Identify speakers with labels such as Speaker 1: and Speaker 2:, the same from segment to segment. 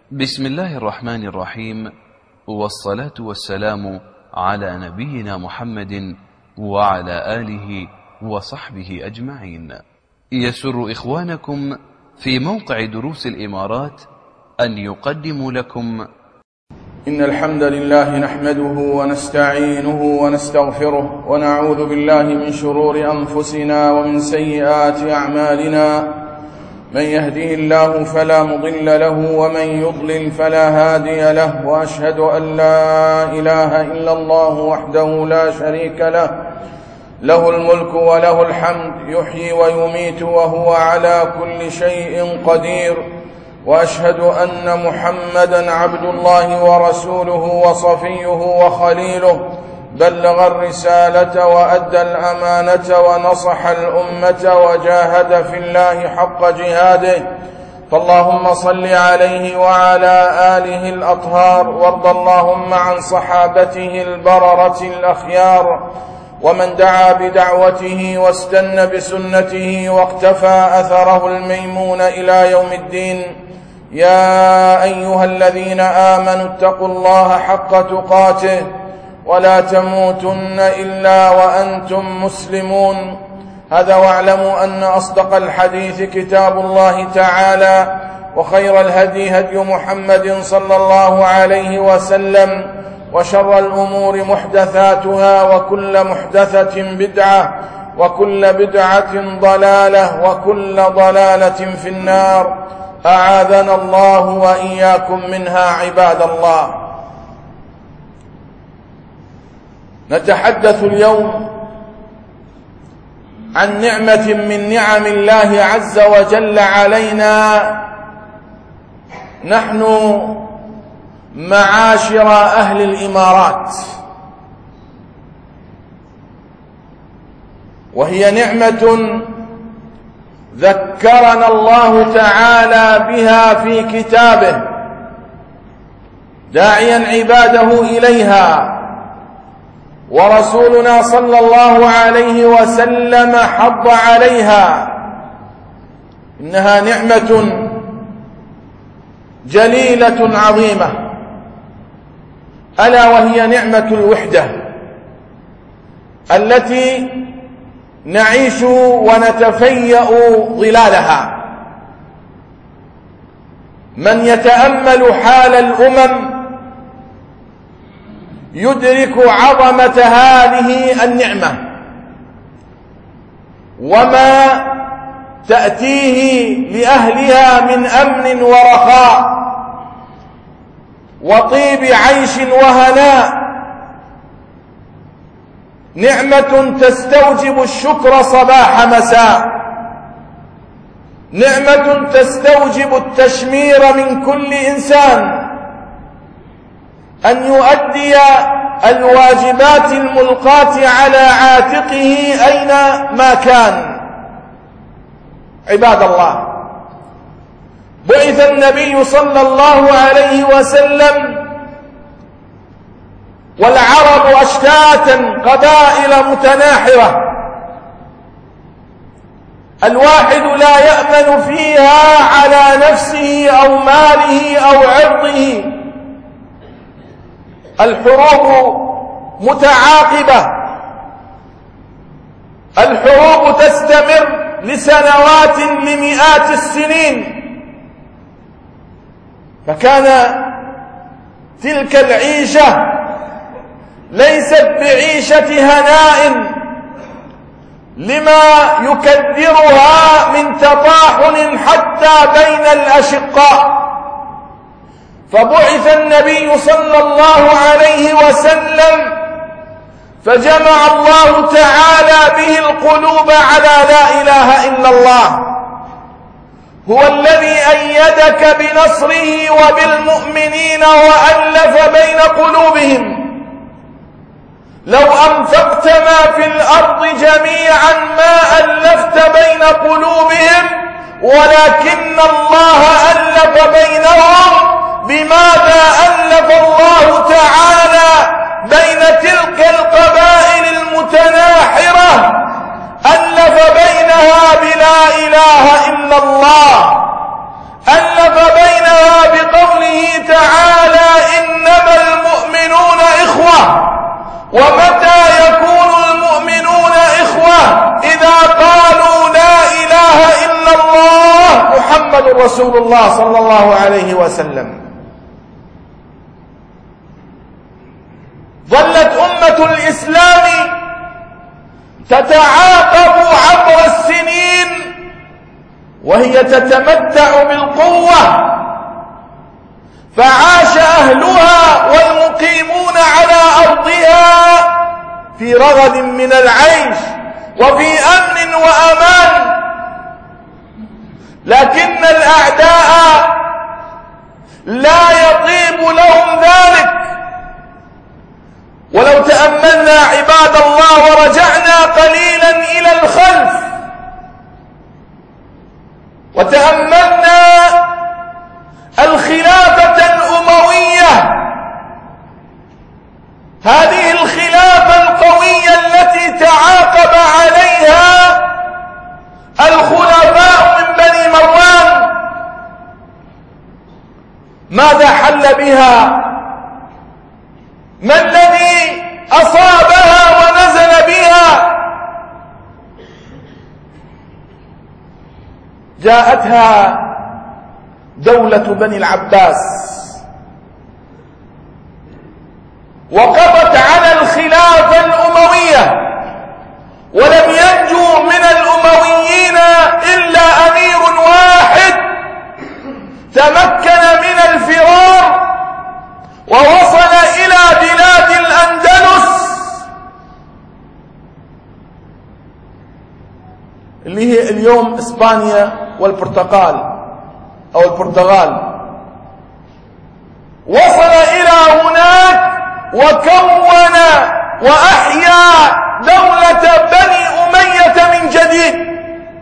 Speaker 1: بسم الله الرحمن الرحيم، والصلاة والسلام على نبينا محمد وعلى آله وصحبه أجمعين. يسر إخوانكم في موقع دروس الإمارات أن يقدموا لكم
Speaker 2: إن الحمد لله نحمده ونستعينه ونستغفره ونعوذ بالله من شرور أنفسنا ومن سيئات أعمالنا. من يهده الله فلا مضل له ومن يضلل فلا هادي له، وأشهد أن لا إله إلا الله وحده لا شريك له، له الملك وله الحمد، يحيي ويميت وهو على كل شيء قدير. وأشهد أن محمدا عبد الله ورسوله وصفيه وخليله، بلغ الرسالة وأدى الأمانة ونصح الأمة وجاهد في الله حق جهاده. فاللهم صل عليه وعلى آله الأطهار، وارض اللهم عن صحابته البررة الأخيار، ومن دعا بدعوته واستنى بسنته واقتفى أثره الميمون إلى يوم الدين. يا أيها الذين آمنوا اتقوا الله حق تقاته ولا تموتن إلا وأنتم مسلمون. هذا واعلموا أن أصدق الحديث كتاب الله تعالى، وخير الهدي هدي محمد صلى الله عليه وسلم، وشر الأمور محدثاتها، وكل محدثة بدعة، وكل بدعة ضلالة، وكل ضلالة في النار. أعاذنا الله وإياكم منها عباد الله. نتحدث اليوم عن نعمة من نعم الله عز وجل علينا نحن معاشر أهل الإمارات، وهي نعمة ذكرنا الله تعالى بها في كتابه، داعيا عباده إليها، ورسولنا صلى الله عليه وسلم حض عليها. إنها نعمة جليلة عظيمة، ألا وهي نعمة الوحدة التي نعيش ونتفيأ ظلالها. من يتأمل حال الأمم يدرك عظمة هذه النعمة وما تأتيه لأهلها من أمن ورخاء وطيب عيش وهناء. نعمة تستوجب الشكر صباح مساء، نعمة تستوجب التشمير من كل إنسان أن يؤدي الواجبات الملقاة على عاتقه أينما كان. عباد الله، بعث النبي صلى الله عليه وسلم والعرب أشتاتا قبائل متناحرة، الواحد لا يأمن فيها على نفسه أو ماله أو عرضه. الحروب متعاقبة، الحروب تستمر لسنوات لمئات السنين. فكان تلك العيشة ليست بعيشة هناء لما يكدرها من تطاحن حتى بين الأشقاء. فبعث النبي صلى الله عليه وسلم فجمع الله تعالى به القلوب على لا إله إلا الله. هو الذي أيدك بنصره وبالمؤمنين وألف بين قلوبهم. لو أنفقت ما في الأرض جميعا ما ألفت بين قلوبهم، ولكن الله ألف بينهم. بماذا ألف الله تعالى بين تلك القبائل المتناحرة؟ ألف بينها بلا إله إلا الله، ألف بينها بقوله رسول الله صلى الله عليه وسلم. ظلت أمة الإسلام تتعاقب عبر السنين وهي تتمتع بالقوة، فعاش أهلها والمقيمون على أرضها في رغد من العيش وفي أمن وأمان، لكن الأعداء لا يطيب لهم ذلك. ولو تأملنا عباد الله ورجعنا قليلا إلى الخلف وتأملنا الخلافة الأموية، هذه الخلافة القوية التي تعاقب عليها الخلفاء من بني مروان، ماذا حل بها؟ ما الذي أصابها ونزل بها؟ جاءتها دولة بني العباس وقضت على الخلافة الأموية، ولم ينجو من الأمويين إلا أمير واحد تمكن من الفرار ووصل إلى بلاد الأندلس اللي هي اليوم إسبانيا والبرتغال أو البرتغال. وصل إلى هناك وكون وأحيا دولة بني أمية من جديد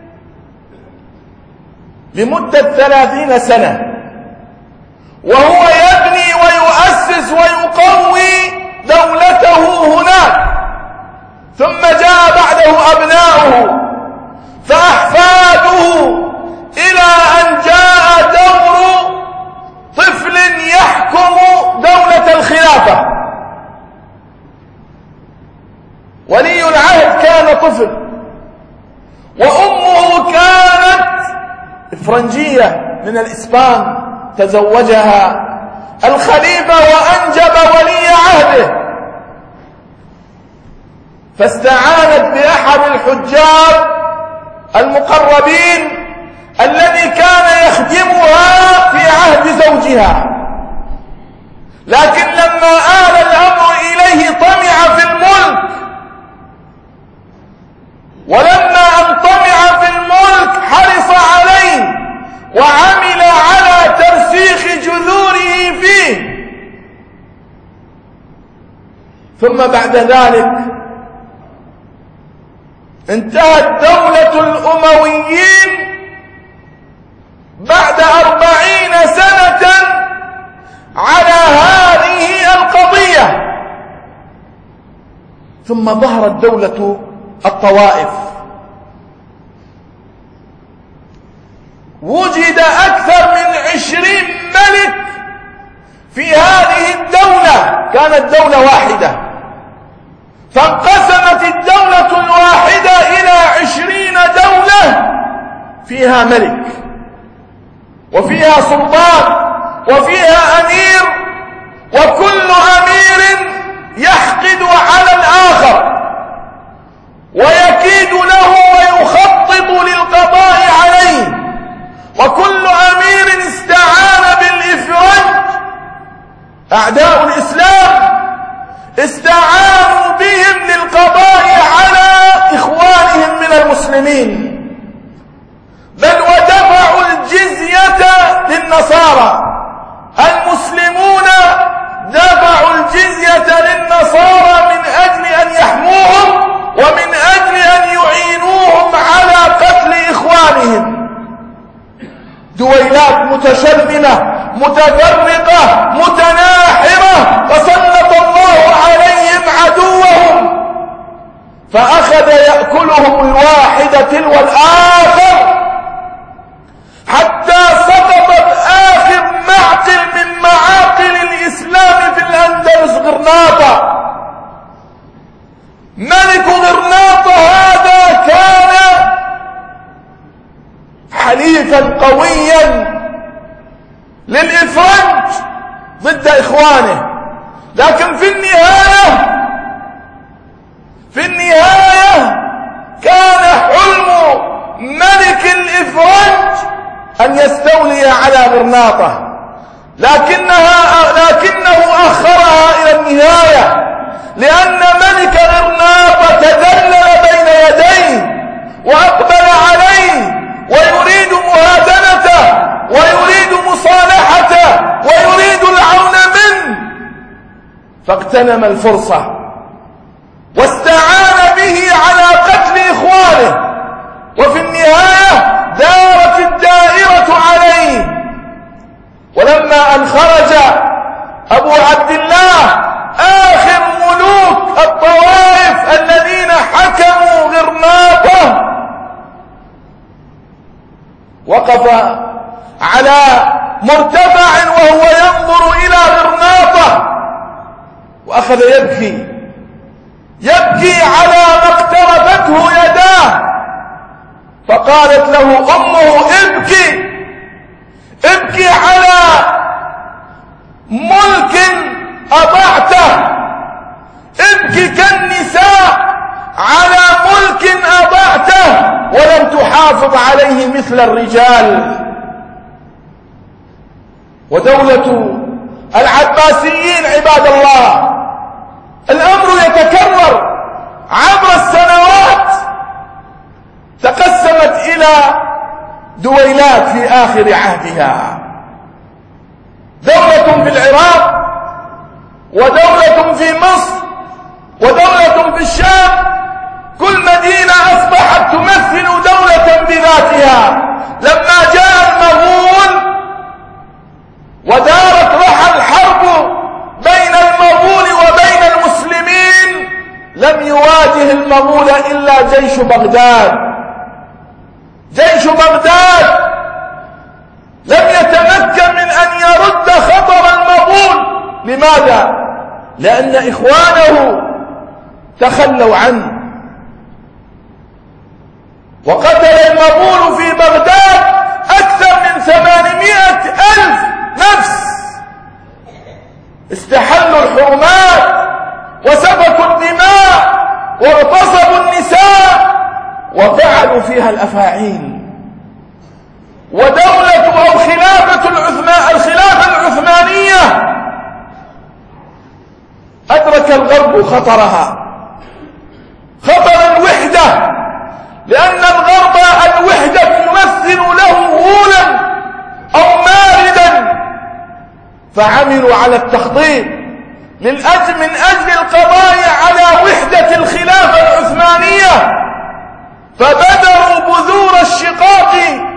Speaker 2: لمدة 30 سنة، وهو يبني ويؤسس ويقوي دولته هناك. ثم جاء بعده أبناؤه فأحفاده إلى أن جاء دور طفل يحكم دولة الخلافة. ولي العهد كان طفل، وأمه كانت فرنجية من الإسبان، تزوجها الخليفة وأنجب ولي عهده، فاستعانت بأحد الحجار المقربين الذي كان يخدمها في عهد زوجها، لكن لما آل الأمر إليه طمع في الملك، ولما أن طمع في الملك حرص عليه وعمل على ترسيخ جذوره فيه. ثم بعد ذلك انتهت دولة الأمويين بعد 40 سنة على هذه القضية. ثم ظهرت دولة الطوائف، وجد أكثر من 20 ملك في هذه الدولة، كانت دولة واحدة، فانقسمت الدولة الواحدة إلى 20 دولة فيها ملك وفيها سلطان وفيها أمير، وكل أمير يحقد على الآخر ويكيد له ويخطط للقضاء عليه، وكل أمير استعان بالإفراج. أعداء الإسلام استعانوا بهم للقضاء على إخوانهم من المسلمين، بل ودفعوا الجزية للنصارى. المسلمون دفعوا الجزية للنصارى من أجل أن يحموهم ومن أجل أن يعينوهم على قتل إخوانهم. دويلات متشرذمة متفرقة متناحرة، فسلط الله عليهم عدوهم فأخذ يأكلهم الواحد تلو الآخر، حتى سقطت آخر معقل من معاقل الإسلام في الأندلس غرناطة. ملك غرناطة هذا كان حليفا قويا ضد إخوانه، لكن في النهاية كان حلم ملك الإفرنج أن يستولي على غرناطة، لكنه أخرها إلى النهاية، لأن ملك غرناطة تذلل بين يديه وأقبل عليه ويريد مهادنته ويريد مصالحته ويريد العون منه، فاغتنم الفرصة واستعان به على قتل إخوانه، وفي النهاية دارت الدائرة عليه. ولما أن خرج أبو عبد الله آخر ملوك الطوائف الذين حكموا غرناطة، وقف على مرتفع وهو ينظر إلى غرناطة وأخذ يبكي على ما اقترفته يداه، فقالت له أمه ابكي على ملك أضعته، ابكي كالنساء على ملك أضعته ولم تحافظ عليه مثل الرجال. ودولة العباسيين عباد الله الأمر يتكرر عبر السنوات، تقسمت إلى دويلات في آخر عهدها، دولة في العراق، ودولة في مصر، ودولة في الشام، كل مدينة أصبحت تمثل دولة بذاتها. لما جاء المغول ودارت رحى الحرب بين المغول وبين المسلمين، لم يواجه المغول إلا جيش بغداد. جيش بغداد لم يتمكن من أن يرد خطر المغول. لماذا؟ لأن إخوانه تخلوا عنه، وقتل المغول في بغداد أكثر من 800,000 نفس، استحلوا الحرمات وسفكوا الدماء واغتصبوا النساء وفعلوا فيها الأفاعيل. ودولة أو الخلافة العثمانية أدرك الغرب خطرها، خطر الوحدة، لأن الغرب الوحدة تمثل له غولا أو ماردا، فعملوا على التخطيط من أجل القضاء على وحدة الخلافة العثمانية، فبذروا بذور الشقاق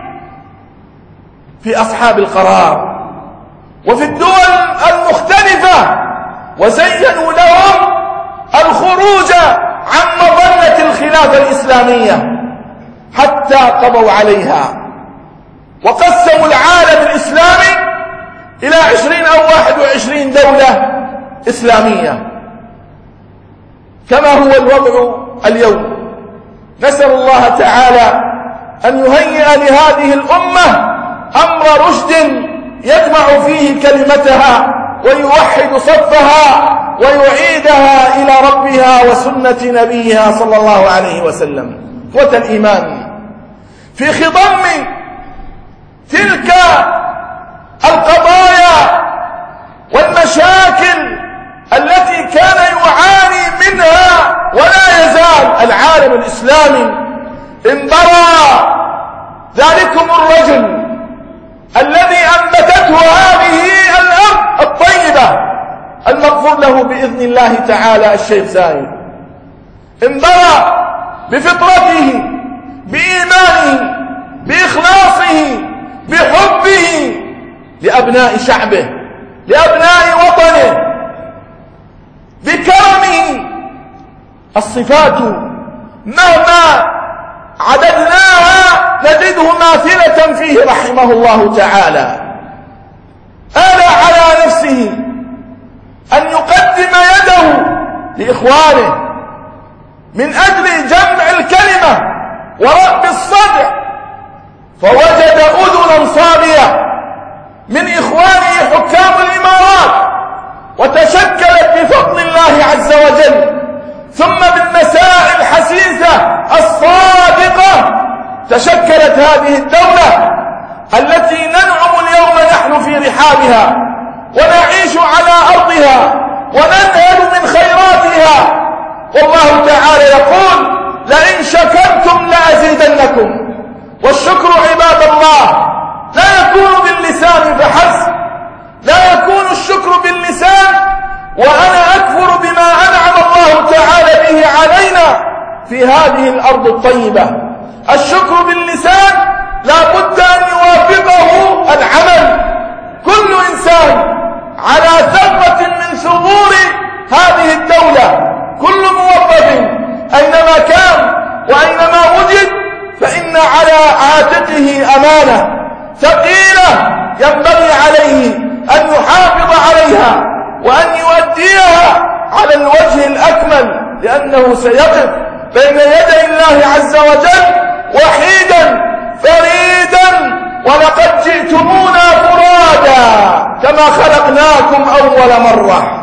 Speaker 2: في أصحاب القرار وفي الدول المختلفة، وزينوا لهم الخروج عن مظلة الخلافة الإسلامية حتى قضوا عليها، وقسموا العالم الإسلامي إلى 20 أو 21 دولة إسلامية كما هو الوضع اليوم. نسأل الله تعالى أن يهيئ لهذه الأمة أمر رشد يجمع فيه كلمتها ويوحد صفها ويعيدها إلى ربها وسنة نبيها صلى الله عليه وسلم. إخوة الإيمان، في خضم تلك القضايا والمشاكل التي كان يعاني منها ولا يزال العالم الإسلامي، انبرى ذلكم الرجل الذي أنبتته هذه الأرض الطيبة المغفور له بإذن الله تعالى الشيخ زايد، انبرى بفطرته، بإيمانه، بإخلاصه، بحبه لأبناء شعبه، لأبناء وطنه، بكرمه. الصفات مهما عددناها نجده ماثلة فيه رحمه الله تعالى. آل على نفسه أن يقدم يده لإخوانه من أجل جمع الكلمة ورأب الصدع، فوجد أذنا صاغية من إخوانه حكام الإمارات هذه الدولة التي ننعم اليوم نحن في رحابها ونعيش على أرضها وننهل من خيراتها. والله تعالى يقول: لئن شكرتم لأزيدنكم. والشكر عباد الله لا يكون باللسان فحسب، لا يكون الشكر باللسان وأنا أكفر بما أنعم الله تعالى به علينا في هذه الأرض الطيبة. الشكر باللسان لا بد أن يوافقه العمل. كل إنسان على ثغرة من ثغور هذه الدولة، كل موظف أينما كان وأينما وجد فإن على عاتقه أمانة ثقيلة ينبغي عليه أن يحافظ عليها وأن يؤديها على الوجه الأكمل، لأنه سيقف بين يدي الله عز وجل وحيدا فريدا: ولقد جئتمونا فرادا كما خلقناكم أول مرة.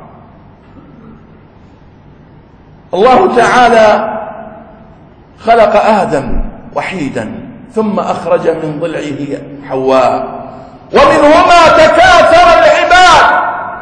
Speaker 2: الله تعالى خلق آدم وحيدا ثم أخرج من ضلعه حواء، ومنهما تكاثر العباد.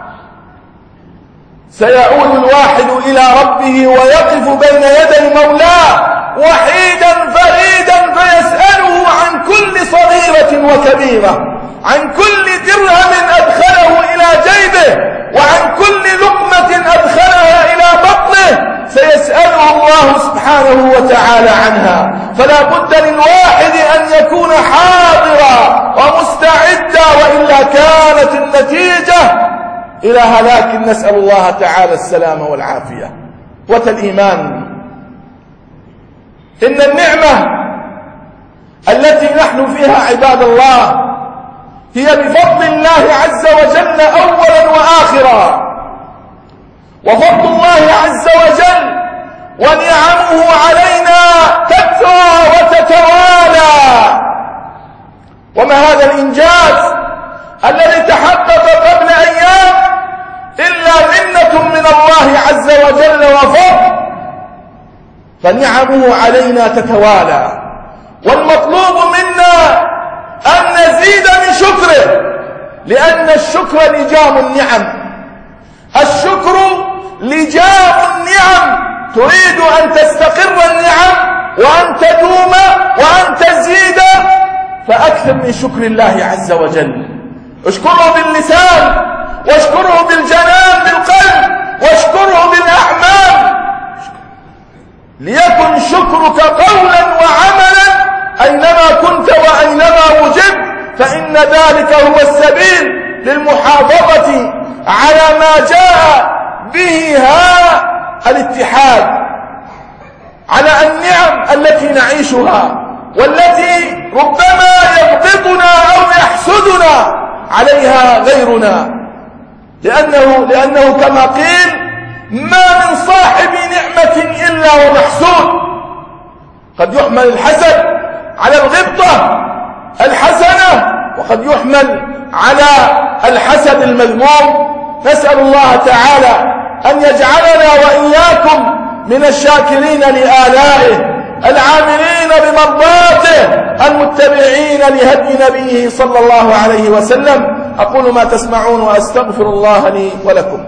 Speaker 2: سيعود الواحد إلى ربه ويقف بين يدي مولاه وحيدا فريدا فيسأله عن كل صغيرة وكبيرة، عن كل درهم أدخله إلى جيبه وعن كل لقمة أدخلها إلى بطنه سيسأله الله سبحانه وتعالى عنها. فلا بد للواحد أن يكون حاضرا ومستعدا، وإلا كانت النتيجة إلى هلاك. نسأل الله تعالى السلامة والعافية. والإيمان إن النعمة التي نحن فيها عباد الله هي بفضل الله عز وجل أولا وآخرا، وفضل الله عز وجل ونعمه علينا تكثر وتتوالى. وما هذا الإنجاز الذي تحقق قبل أيام إلا منة من الله عز وجل وفضل، فنعمه علينا تتوالى، والمطلوب منا أن نزيد من شكره، لأن الشكر لجام النعم. الشكر لجام النعم. تريد أن تستقر النعم وأن تدوم وأن تزيد فأكثر من شكر الله عز وجل. اشكره باللسان، واشكره بالجنان بالقلب، واشكره بالأعمال. ليكن شكرك قولا وعملا أينما كنت وأينما وجدت، فإن ذلك هو السبيل للمحافظة على ما جاء به الاتحاد، على النعم التي نعيشها والتي ربما يبغضنا أو يحسدنا عليها غيرنا، لأنه كما قيل: ما من صاحب نعمة إلا ومحسود. قد يحمل الحسد على الغبطة الحسنة، وقد يحمل على الحسد المذموم. نسأل الله تعالى أن يجعلنا وإياكم من الشاكرين لآلائه، العاملين بمرضاته، المتبعين لهدي نبيه صلى الله عليه وسلم. أقول ما تسمعون وأستغفر الله لي ولكم.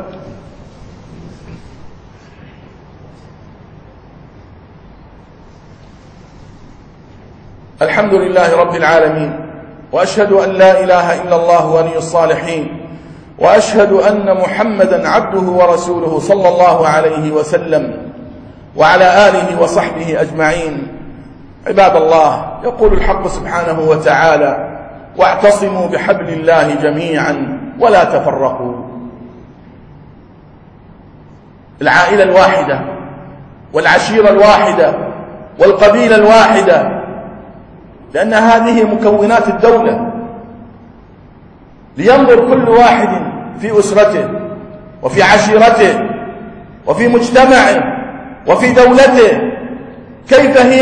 Speaker 2: الحمد لله رب العالمين، وأشهد أن لا إله إلا الله ولي الصالحين، وأشهد أن محمدا عبده ورسوله صلى الله عليه وسلم وعلى آله وصحبه أجمعين. عباد الله، يقول الحق سبحانه وتعالى: واعتصموا بحبل الله جميعا ولا تفرقوا. العائلة الواحدة والعشيرة الواحدة والقبيلة الواحدة، لأن هذه مكونات الدولة. لينظر كل واحد في أسرته وفي عشيرته وفي مجتمعه وفي دولته كيف هي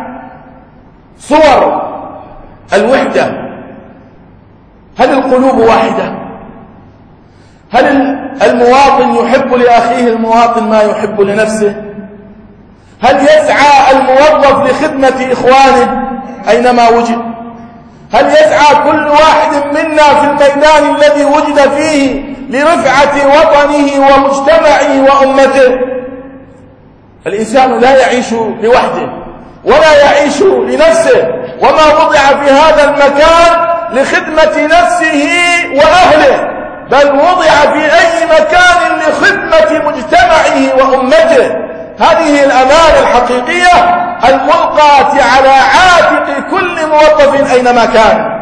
Speaker 2: صور الوحدة. هل القلوب واحدة؟ هل المواطن يحب لأخيه المواطن ما يحب لنفسه؟ هل يسعى الموظف لخدمة إخوانه أينما وجد؟ هل يسعى كل واحد منا في الميدان الذي وجد فيه لرفعة وطنه ومجتمعه وأمته؟ الإنسان لا يعيش لوحده ولا يعيش لنفسه، وما وضع في هذا المكان لخدمة نفسه وأهله، بل وضع في أي مكان لخدمة مجتمعه وأمته. هذه الأمانة الحقيقية الملقاة على عاتق كل موظف أينما كان.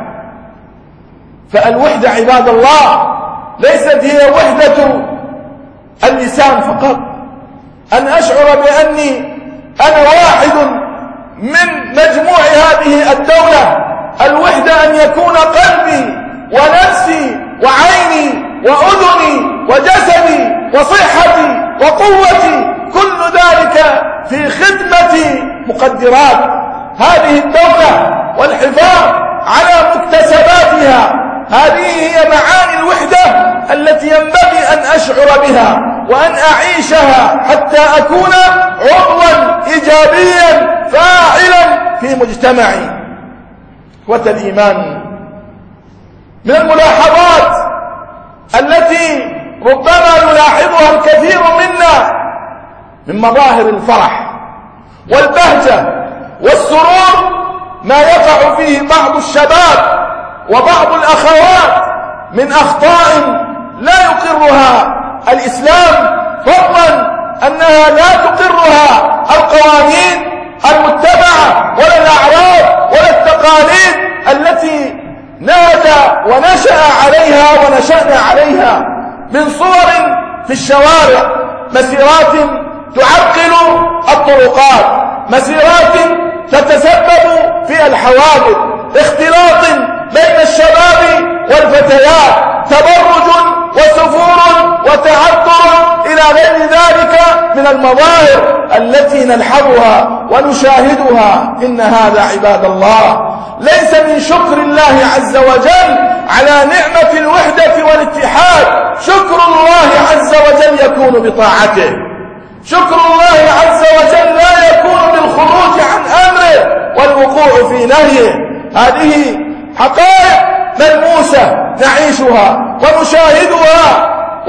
Speaker 2: فالوحدة عباد الله ليست هي وحدة اللسان فقط، أن أشعر بأني أنا واحد من مجموع هذه الدولة. الوحدة أن يكون قلبي ونفسي وعيني وأذني وجسدي وصحتي وقوتي كل ذلك في خدمة مقدرات هذه الدولة والحفاظ على مكتسباتها. هذه هي معاني الوحدة التي ينبغي أن أشعر بها وأن أعيشها حتى أكون عضوا إيجابيا فاعلا في مجتمعي. إخوة الإيمان، من الملاحظات التي ربما يلاحظها الكثير منا من مظاهر الفرح والبهجة والسرور ما يقع فيه بعض الشباب وبعض الأخوات من أخطاء لا يقرها الإسلام، فضلا أنها لا تقرها القوانين المتبعة ولا الأعراف ولا التقاليد التي نادى ونشأ عليها ونشأنا عليها، من صور في الشوارع، مسيرات تعرقل الطرقات، مسيرات تتسبب في الحوادث، اختلاط بين الشباب والفتيات، تبرج وسفور وتعطر إلى غير ذلك من المظاهر التي نلحظها ونشاهدها. إن هذا عباد الله ليس من شكر الله عز وجل على نعمة الوحدة والاتحاد. شكر الله عز وجل يكون بطاعته، شكر الله عز وجل لا يكون بالخروج عن أمره والوقوع في نهيه. هذه حقائق ملموسة نعيشها ونشاهدها،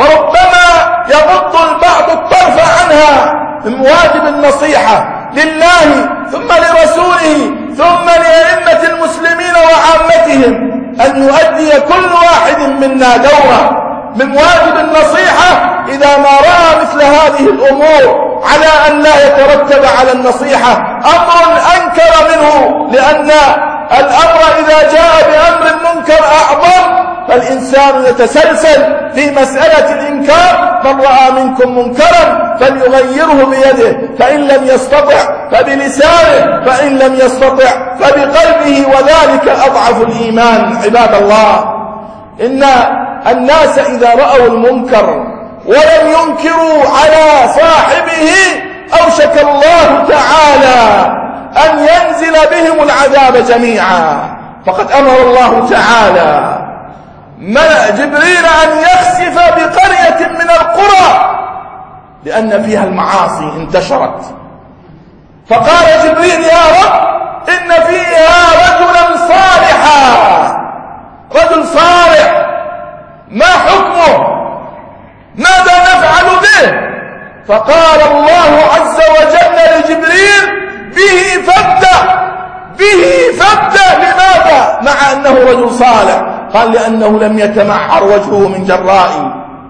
Speaker 2: وربما يغض البعض الطرف عنها. من واجب النصيحة لله ثم لرسوله ثم لأئمة المسلمين وعامتهم أن يؤدي كل واحد منا دوره. من واجب النصيحة إذا ما رأى مثل هذه الأمور على أن لا يترتب على النصيحة أمر أنكر منه، لأن الأمر إذا جاء بأمر منكر أعظم فالإنسان يتسلسل في مسألة الإنكار. من رأى منكم منكرا فليغيره بيده، فإن لم يستطع فبلسانه، فإن لم يستطع فبقلبه، وذلك أضعف الإيمان. عباد الله، إن الناس إذا رأوا المنكر ولم ينكروا على صاحبه أوشك الله تعالى أن ينزل بهم العذاب جميعا. فقد أمر الله تعالى جبريل أن يخسف بقرية من القرى لأن فيها المعاصي انتشرت، فقال جبريل: يا رب إن فيها رجلا صالحا، رجل صالح، ما حكمه؟ ماذا نفعل به؟ فقال الله عز وجل لجبريل: به فابدأ، به فابدأ. لماذا؟ مع أنه رجل صالح. قال: لأنه لم يتمحر وجهه من جرائي،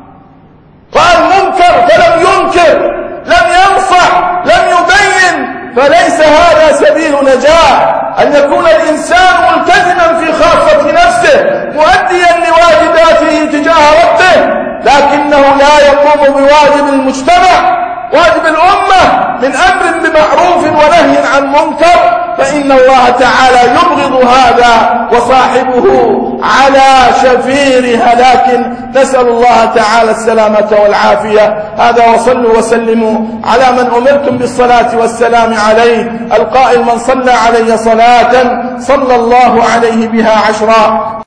Speaker 2: قال منكر فلم ينكر، لم ينصح، لم يبين، فليس هذا سبيل نجاة. أن يكون الإنسان ملتزما في خاصة نفسه مؤديا لواجباته تجاه ربه، لكنه لا يقوم بواجب المجتمع، واجب الأمة، من أمر بمعروف ونهي عن منكر، فإن الله تعالى يبغض هذا وصاحبه على شفير هلاك. نسأل الله تعالى السلامة والعافية. هذا، وصلوا وسلموا على من أمرتم بالصلاة والسلام عليه، القائل: من صلى علي صلاة صلى الله عليه بها 10.